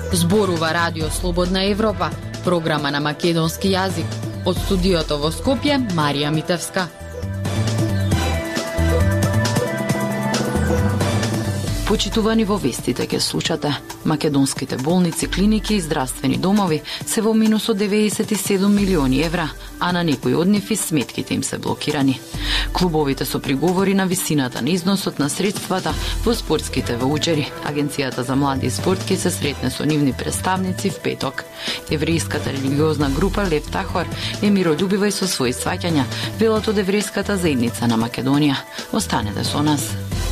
Зборува Радио Слободна Европа, програма на македонски јазик. Од студиото во Скопје, Марија Митевска. Почитувани, во вестите ке слушате. Македонските болници, клиники и здравствени домови се во минус од 97 милиони евра, а на некои од нив и сметките им се блокирани. Клубовите со приговори на висината на износот на средствата во спортските ваучери. Агенцијата за млади и спорт ке се сретне со нивни представници в петок. Еврејската религиозна група Лев Тахор е миролюбива и со своји сваќања, велат од еврејската заедница на Македонија. Останете со нас.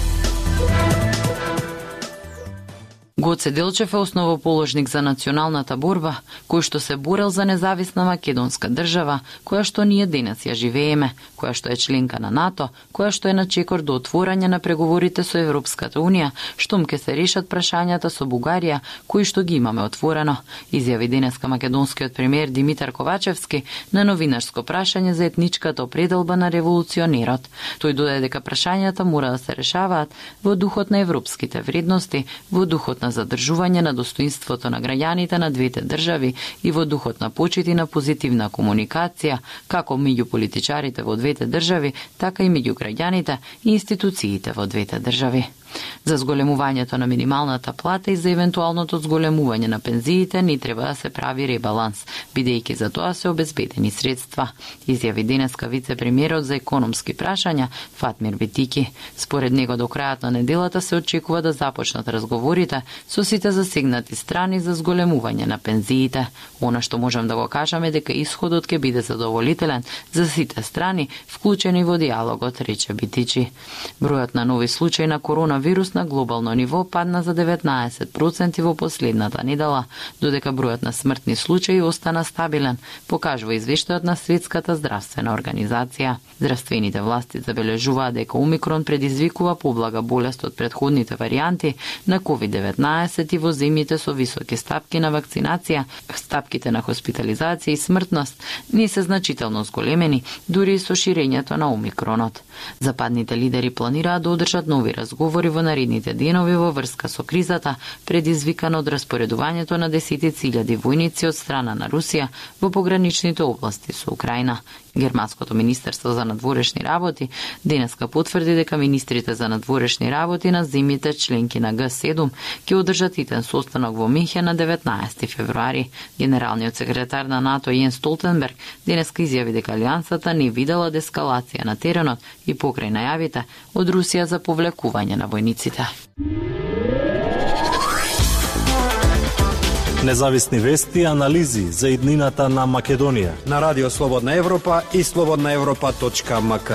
Гоце Делчев е основоположник за националната борба, кој што се борел за независна македонска држава, која што ние денес ја живееме, која што е членка на НАТО, која што е на чекор до отворање на преговорите со Европската Унија, штом ке се решат прашањата со Бугарија, кои што ги имаме отворено, изјави денеска македонскиот премиер Димитар Ковачевски на новинарско прашање за етничката определба на револуционерот. Тој додаде дека прашањата мора да се решаваат во духот на европските вредности, во духот на задржување на достоинството на граѓаните на двете држави и во духот на почит и на позитивна комуникација, како меѓу политичарите во двете држави, така и меѓу граѓаните и институциите во двете држави. За зголемувањето на минималната плата и за евентуалното зголемување на пензиите не треба да се прави ребаланс, бидејќи за тоа се обезбедени средства, изјави денеска вице-премиерот за економски прашања Фатмир Битики. Според него до крајот на неделата се очекува да започнат разговорите со сите засегнати страни за зголемување на пензиите. Она што можам да го кажам е дека исходот ќе биде задоволителен за сите страни, вклучени во диалогот, рече Битичи. Бројот на нови случаи на коронавирус на глобално ниво падна за 19% во последната недела, додека бројот на смртни случаи остана стабилен, покажува извештајот на Светската здравствена организација. Здравствените власти забележуваат дека Омикрон предизвикува поблага болест од претходните варијанти на COVID-19 и во земјите со високи стапки на вакцинација, стапките на хоспитализација и смртност не се значително зголемени, дури и со ширењето на Омикронот. Западните лидери планираат да одржат нови разговори во наредните денови во врска со кризата, предизвикана од распоредувањето на десетици илјади војници од страна на Русија во пограничните области со Украина. Германското министерство за надворешни работи денеска потврди дека министрите за надворешни работи на земјите членки на Г7 ќе одржат итен состанок во Минхен на 19 февруари. Генералниот секретар на НАТО Јенс Столтенберг денеска изјави дека алијансата не видела дескалација на теренот и покрај најавите од Русија за повлекување на војниците. Независни вести и анализи за иднината на Македонија на Радио Слободна Европа и slobodnaevropa.mk.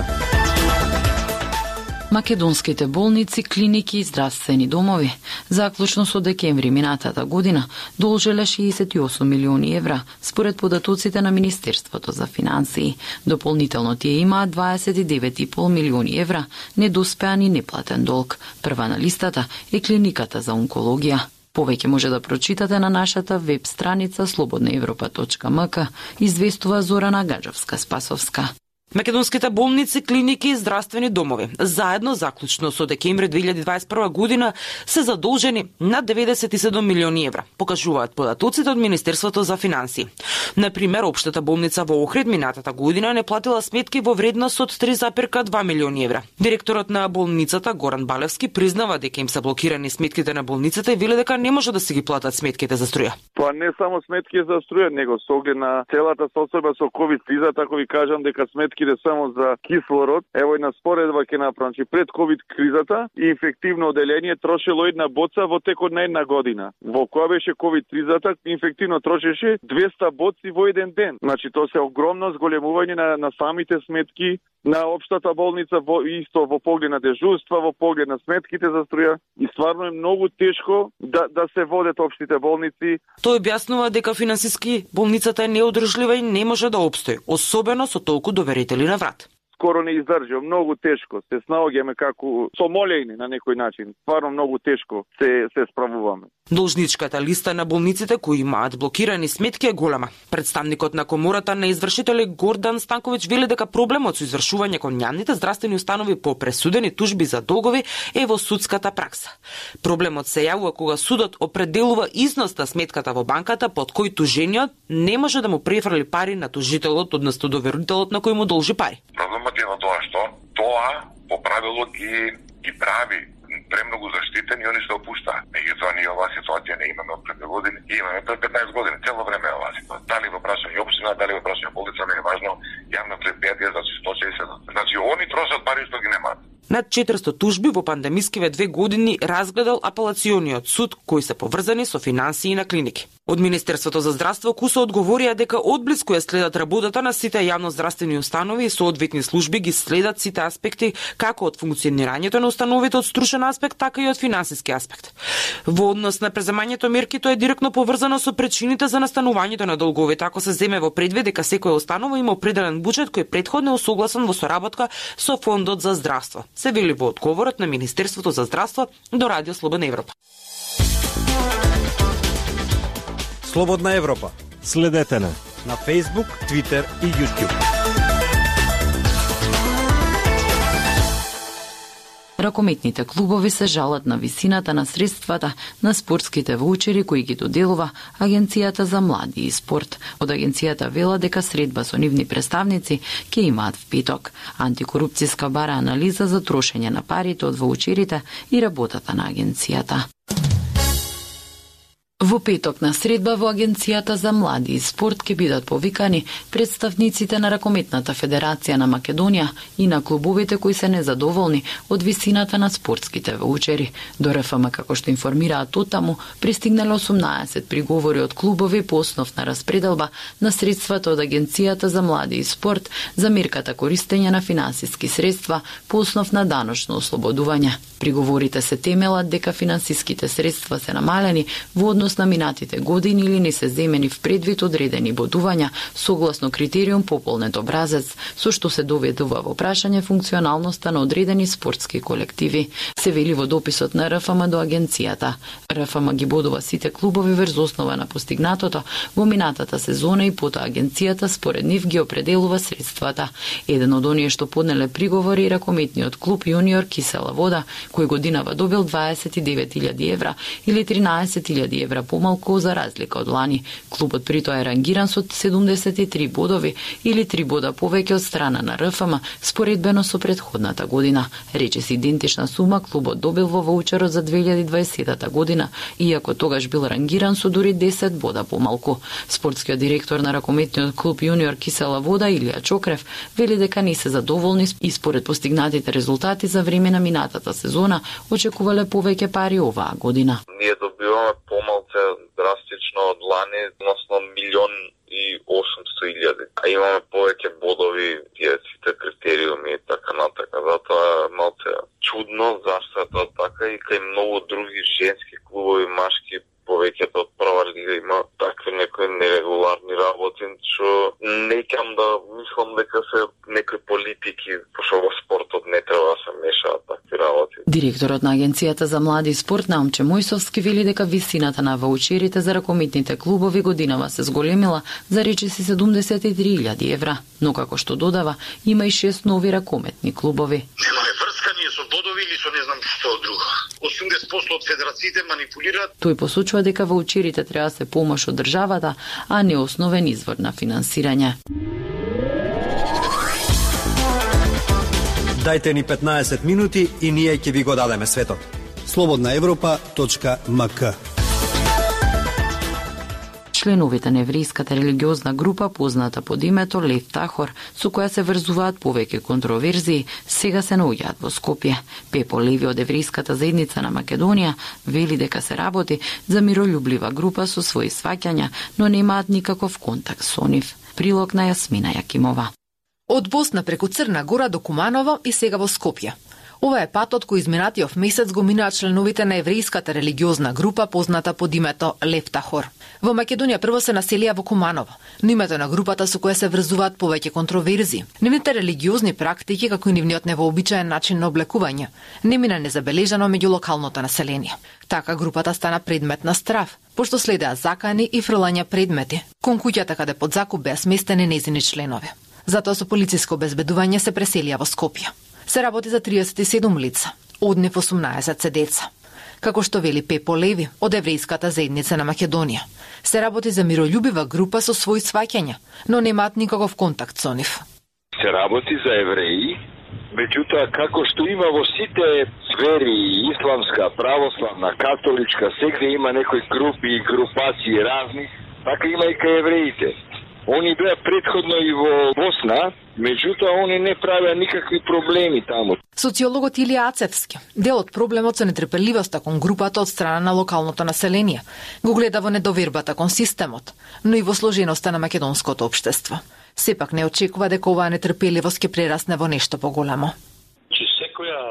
Македонските болници, клиники и здравствени домови заклучно со декември минатата година должеле 68 милиони евра, според податоците на Министерството за финансии. Дополнително тие имаат 29,5 милиони евра недоспеан и неплатен долг. Прва на листата е клиниката за онкологија. Повеќе може да прочитате на нашата веб страница slobodnaevropa.mk, известува Зорана Гаджовска-Спасовска. Македонските болници, клиники и здравствени домови заедно заклучно со декември 2021 година се задолжени над 97 милиони евра, покажуваат податоците од Министерството за финансии. Например, општата болница во Охрид минатата година не платила сметки во вредност од 3,2 милиони евра. Директорот на болницата Горан Балевски признава дека им се блокирани сметките на болницата и вели дека не може да се ги платат сметките за струја. Тоа не само сметки за струја, него со оглед на целата состојба со ковид криза, така ви кажам дека сметки само за кислород. Ево една споредба ќе направам, че пред ковид кризата инфективно оделение трошело една боца во текот на една година. Во која беше ковид кризата, инфективно трошеше 200 боци во еден ден. Значи тоа се огромно зголемување на самите сметки на општата болница, исто во поглед на дежурства, во поглед на сметките за струја, и стварно е многу тешко да се водат општите болници. Тој објаснува дека финансиски болницата е неодржлива и не може да опстои, особено со толку доверители на врат. скоро не издржува, многу тешко. Се снаоѓаме како сомолени на некој начин. Стварно многу тешко се справуваме. Должничката листа на болниците кои имаат блокирани сметки е голема. Представникот на Комората на извршители Гордан Станковиќ вели дека проблемот со извршување кон јавните здравствени установи по пресудени тужби за долгови е во судската пракса. Проблемот се јавува кога судот определува износ на сметката во банката под кој тужениот не може да му префрли пари на тужителот, односно доверителот на кој му должи пари. Проблемот е во тоа што тоа по правило ги прави премногу заштитени и они се опуштаат. Меѓутоа ние оваа ситуација не имаме од пред 2 години, имаме пред 15 години, цело време е оваа ситуација. Дали во прашање општина, дали во прашање болница, не е важно, јавно предпријатие, значи 160. Значи они трошат пари што ги немаат. Над 400 тужби во пандемискиве 2 години разгледал апелациониот суд кои се поврзани со финансии на клиники. Од Министерството за здравство КУСО одговорија дека одблиску ја следат работата на сите јавноздравствени установи и соодветни служби ги следат сите аспекти како од функционирањето на установите од стручен аспект, така и од финансиски аспект. Во однос на преземањето мерки тоа е директно поврзано со причините за настанувањето на долговите, ако се земе во предвид дека секоја установа има определен буџет кој претходно е усогласен во соработка со Фондот за здравство. Се вели во одговорот на Министерството за здравство до Радио Слободна Европа. Слободна Европа. Следете на Facebook, Twitter и YouTube. Ракометните клубови се жалат на висината на средствата на спортските воучери кои ги доделува Агенцијата за млади и спорт. Од агенцијата вела дека средба со нивни представници ќе имаат в петок. Антикорупцијска бара анализа за трошење на парите од воучерите и работата на агенцијата. Во петок на средба во Агенцијата за млади и спорт ќе бидат повикани представниците на Ракометната федерација на Македонија и на клубовите кои се незадоволни од висината на спортските воучери. До РФМ, како што информираат оттаму, пристигнале 18 приговори од клубови по основ на распределба на средствата од Агенцијата за млади и спорт за мерката користење на финансиски средства по основ на даночно ослободување. Приговорите се темелат дека финансиските средства се намалени во однос на минатите години или не се земени в предвид одредени бодувања согласно критериум пополнет образец, со што се доведува во прашање функционалноста на одредени спортски колективи. Се вели во дописот на РФМ до агенцијата. РФМ ги бодува сите клубови врз основа на постигнатото во минатата сезона и потоа агенцијата според нив ги определува средствата. Еден од оние што поднеле приговори е ракометниот клуб Јуниор Кисела вода, кој годинава добил 29.000 евра или 13.000 евра помалку за разлика од лани. Клубот притоа е рангиран со 73 бодови или 3 бода повеќе од страна на РФМ споредбено со претходната година. Речиси идентична сума клубот добил во воучерот за 2020 година, иако тогаш бил рангиран со дури 10 бода помалку. Спортскиот директор на ракометниот клуб Јуниор Кисела вода Илија Чокрев вели дека не се задоволни и според постигнатите резултати за време на минатата сезона очекувале повеќе пари оваа година. Ние добиваме помалку драстично од лани, односно 1.800.000. А имаме повеќе бодови, тие сите критериуми и така натака. Затоа е малце чудно зашто е тоа така и кај многу други женски клубови, машки, повеќето од прва лига има такви некои нерегуларни работи, што не ќам да мислам дека се некои политики, пошто во спортот не треба да се мешаат такви работи. Директорот на Агенцијата за млади и спорт Наумче Мојсовски вели дека висината на ваучерите за ракометните клубови годинава се зголемила за речиси 73.000 евра, но како што додава, има и 6 нови ракометни клубови. Немаме врска ние со бодови или со не знам што друго. 80% од федерациите манипулираат. Тој посочува дека ваучерите треба да се помош од државата, а не основен извор на финансирање. Дајте ни 15 минути и ние ќе ви го дадеме светот. slobodnaevropa.mk. Членовите на еврејската религиозна група, позната под името Лев Тахор, со која се врзуваат повеќе контроверзии, сега се наоѓаат во Скопје. Пепо Леви од еврејската заедница на Македонија вели дека се работи за мирољублива група со своји сваќања, но немаат никаков контакт со нив. Прилог на Јасмина Јакимова. Од Босна преку Црна Гора до Куманово и сега во Скопје. Ова е патот кој изминатиот месец го минаа членовите на еврејската религиозна група позната под името Лефтахор. Во Македонија прво се населија во Куманово, но името на групата со која се врзуваат повеќе контроверзи. Нивните религиозни практики, како и нивниот невообичаен начин на облекување, не мина незабележано меѓу локалното население. Така групата стана предмет на страв, пошто следеа закани и фрлање предмети кон куќата каде под закуп беа сместени нејзини членови. Затоа со полициско обезбедување се преселија во Скопје. Се работи за 37 лица, од нив 18 се деца. Како што вели Пепо Леви од еврејската заедница на Македонија, се работи за мирољубива група со своји сваќања, но немаат никаков контакт со нив. Се работи за евреи, меѓутоа како што има во сите вери, исламска, православна, католичка, сегде има некои групи и групации разни, така има и кај евреите. Они беа предходно и во Босна, меѓутоа они не правеа никакви проблеми таму. Социологот Илија Ацевски, дел од проблемот со нетрпеливоста кон групата од страна на локалното население, го гледа во недовербата кон системот, но и во сложеноста на македонското општество. Сепак не очекува дека оваа нетрпеливост ќе прерасне во нешто поголемо. Че секоја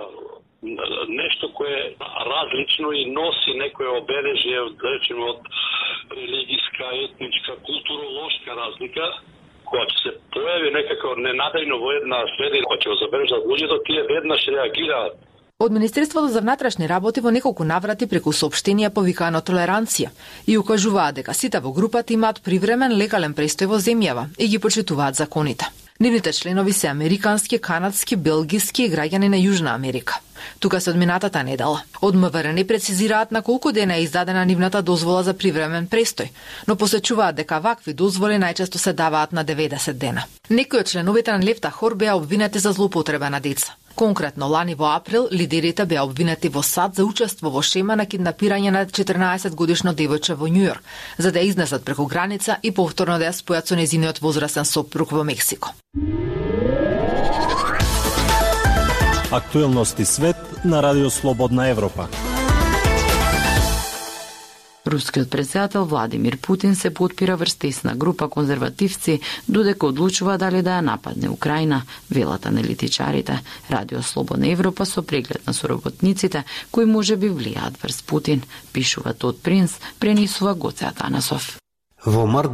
нешто кое е различно и носи некоја обележје, да речеме, од религиска, етничка, културолошка разлика, кога ќе се појави некако ненадејно во една средина, кога ќе го забележат луѓето, тие веднаш реагираат. Од Министерството за внатрешни работи во неколку наврати преку соопштенија повикано толеранција и укажуваат дека сите во групата имаат привремен легален престој во земјава и ги почитуваат законите. Нивните членови се американски, канадски, белгиски и граѓани на Јужна Америка. Тука се од минатата недела. Од МВР не прецизираат на колку дена е издадена нивната дозвола за привремен престој, но посечуваат дека вакви дозволи најчесто се даваат на 90 дена. Некои од членовите на Лефтахор беа обвинети за злоупотреба на деца. Конкретно, лани во април, лидерите беа обвинети во САД за учество во шема на киднапирање на 14-годишно девојче во Њујорк, за да ја изнесат преку граница и повторно да ја спојат со нејзиниот возрастен сопруг во Мексико. Актуелности свет на Радио Слободна Европа. Рускиот председател Владимир Путин се потпира врз тесна група конзервативци, додека одлучува дали да ја нападне Украина, велат аналитичарите. Радио Слободна Европа со преглед на соработниците кои можеби влијаат врз Путин, пишува Тод Принц, пренесува Гоце Атанасов. Во март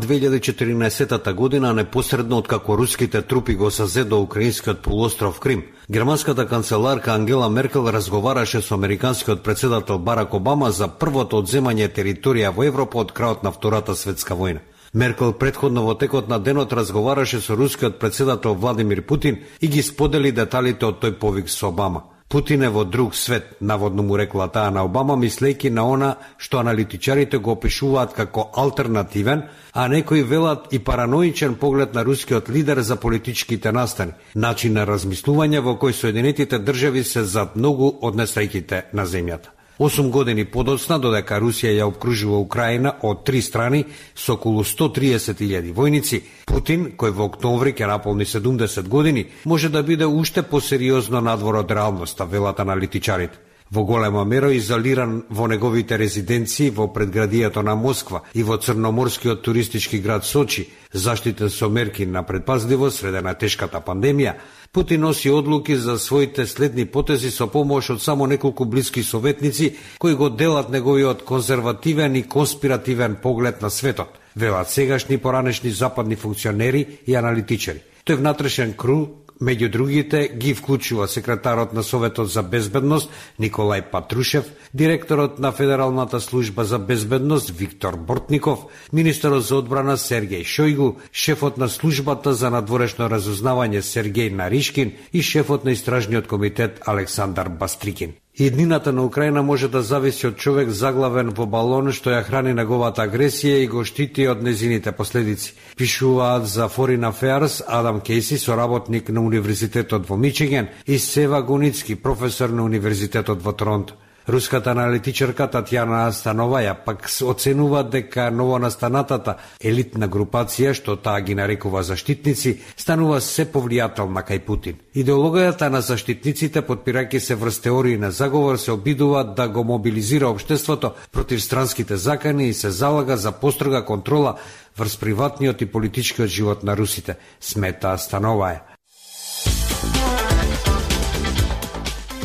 2014 година, непосредно откако руските трупи го сазедо украинскиот полуостров Крим, германската канцеларка Ангела Меркел разговараше со американскиот председател Барак Обама за првото одземање територија во Европа од крајот на Втората светска војна. Меркел предходно во текот на денот разговараше со рускиот председател Владимир Путин и ги сподели деталите од тој повик со Обама. Путин е во друг свет, наводно му рекла таа на Обама, мислејќи на она што аналитичарите го опишуваат како алтернативен, а некои велат и параноичен поглед на рускиот лидер за политичките настани, начин на размислување во кој Соединетите држави се зад многу од несреќите на земјата. 8 години подоцна, додека Русија ја обкружува Украина од 3 страни со околу 130.000 војници, Путин, кој во октомври ќе наполни 70 години, може да биде уште посериозно надвор од реалноста, велат аналитичарите. Во голема мера изолиран во неговите резиденции во предградието на Москва и во црноморскиот туристички град Сочи, заштитен со мерки на предпазливост среде на тешката пандемија, Путин носи одлуки за своите следни потези со помош од само неколку блиски советници кои го делат неговиот конзервативен и конспиративен поглед на светот, велат сегашни поранешни западни функционери и аналитичари. Тој внатрешен круг меѓу другите ги вклучува секретарот на Советот за безбедност Николај Патрушев, директорот на Федералната служба за безбедност Виктор Бортников, министерот за одбрана Сергеј Шојгу, шефот на службата за надворешно разузнавање Сергеј Наришкин и шефот на истражниот комитет Александар Бастрикин. Иднината на Украина може да зависи од човек заглавен во балон што ја храни неговата агресија и го штити од незините последици. Пишуваат за Foreign Affairs Адам Кейси, соработник на Универзитетот во Мичиген, и Сева Гуницки, професор на Универзитетот во Торонто. Руската аналитичарка Татјана Становаја пак оценува дека новонастанатата елитна групација, што таа ги нарекува заштитници, станува се повлијателна кај Путин. Идеологијата на заштитниците, подпирајќи се врз теории на заговор, се обидува да го мобилизира општеството против странските закани и се залага за построга контрола врз приватниот и политичкиот живот на русите, смета Становаја.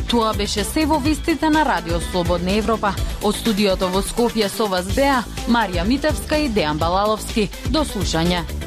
Тоа беше се во вестите на Радио Слободна Европа. Од студиото во Скопје со вас беа Марија Митевска и Дејан Балаловски. До слушање.